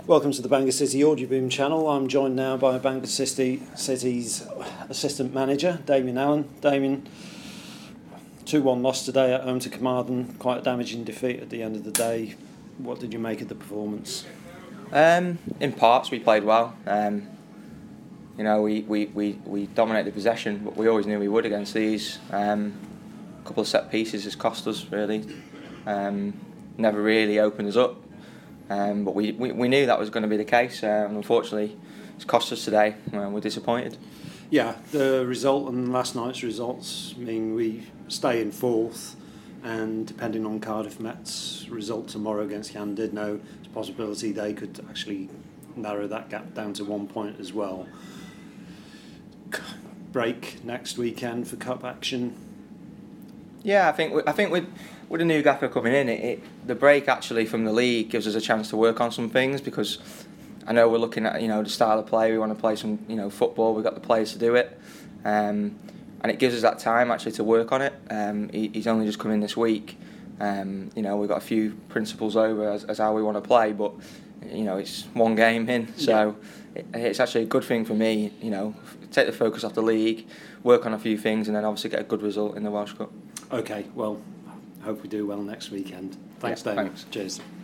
Welcome to the Bangor City Audio Boom channel. I'm joined now by Bangor City's assistant manager, Damien Allen. Damien, 2-1 loss today at home to Carmarthen. Quite a damaging defeat at the end of the day. What did you make of the performance? In parts, we played well. We dominated possession, but we always knew we would against these. A couple of set pieces has cost us, really. Never really opened us up. But we knew that was going to be the case, and unfortunately it's cost us today. We're disappointed. Yeah, the result and last night's results mean we stay in fourth, and depending on Cardiff Met's result tomorrow against Llandudno, it's a possibility they could actually narrow that gap down to 1 point as well. Break next weekend for cup action. Yeah, I think with a new gaffer coming in, the break actually from the league gives us a chance to work on some things, because I know we're looking at the style of play. We want to play some football. We've got the players to do it, and it gives us that time actually to work on it. He's only just come in this week. We've got a few principles over as how we want to play, but it's one game in, so it's actually a good thing for me. Take the focus off the league, work on a few things, and then obviously get a good result in the Welsh Cup. Okay, well, hope we do well next weekend. Thanks, David. Thanks. Cheers.